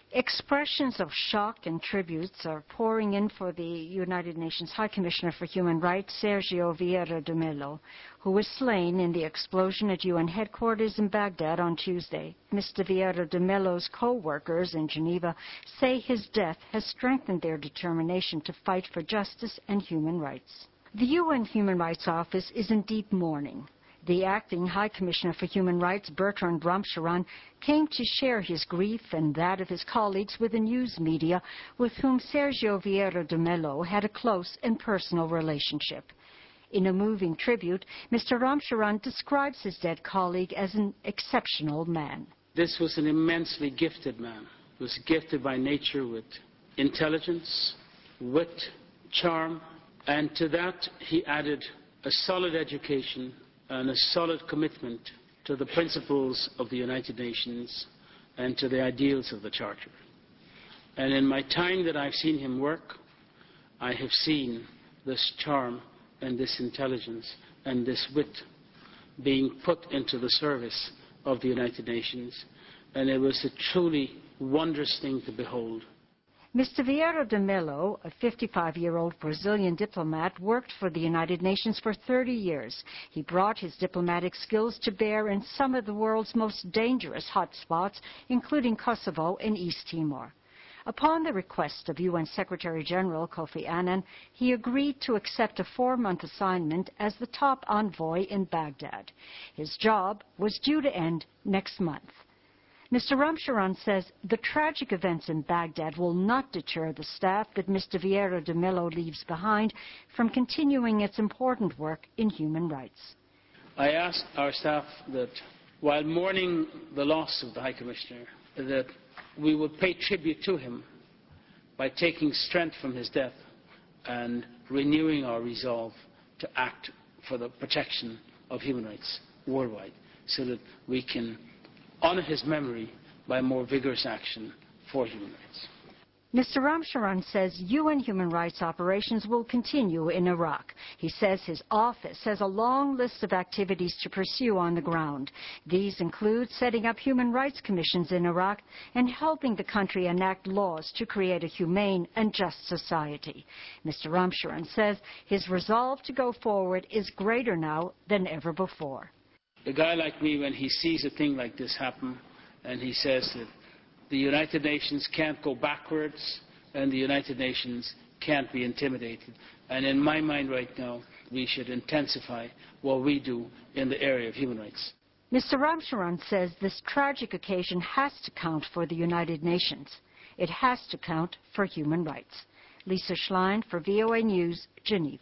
Expressions of shock and tributes are pouring in for the United Nations High Commissioner for Human Rights, Sergio Vieira de Mello, who was slain in the explosion at UN headquarters in Baghdad on Tuesday. Mr. Vieira de Mello's co-workers in Geneva say his death has strengthened their determination to fight for justice and human rights. The UN Human Rights Office is in deep mourning. The acting High Commissioner for Human Rights, Bertrand Ramcharan, came to share his grief and that of his colleagues with the news media, with whom Sergio Vieira de Mello had a close and personal relationship. In a moving tribute, Mr. Ramcharan describes his dead colleague as an exceptional man. This was an immensely gifted man. He was gifted by nature with intelligence, wit, charm, and to that he added a solid education and a solid commitment to the principles of the United Nations and to the ideals of the Charter. And in my time that I've seen him work, I have seen this charm and this intelligence and this wit being put into the service of the United Nations, and it was a truly wondrous thing to behold. Mr. Vieira de Mello, a 55-year-old Brazilian diplomat, worked for the United Nations for 30 years. He brought his diplomatic skills to bear in some of the world's most dangerous hotspots, including Kosovo and East Timor. Upon the request of UN Secretary-General Kofi Annan, he agreed to accept a 4-month assignment as the top envoy in Baghdad. His job was due to end next month. Mr. Ramcharan says the tragic events in Baghdad will not deter the staff that Mr. Vieira de Mello leaves behind from continuing its important work in human rights. I asked our staff that while mourning the loss of the High Commissioner, that we would pay tribute to him by taking strength from his death and renewing our resolve to act for the protection of human rights worldwide, so that we can honor his memory by more vigorous action for human rights. Mr. Ramcharan says UN human rights operations will continue in Iraq. He says his office has a long list of activities to pursue on the ground. These include setting up human rights commissions in Iraq and helping the country enact laws to create a humane and just society. Mr. Ramcharan says his resolve to go forward is greater now than ever before. A guy like me, when he sees a thing like this happen, and he says that the United Nations can't go backwards and the United Nations can't be intimidated. And in my mind right now, we should intensify what we do in the area of human rights. Mr. Ramcharan says this tragic occasion has to count for the United Nations. It has to count for human rights. Lisa Schlein for VOA News, Geneva.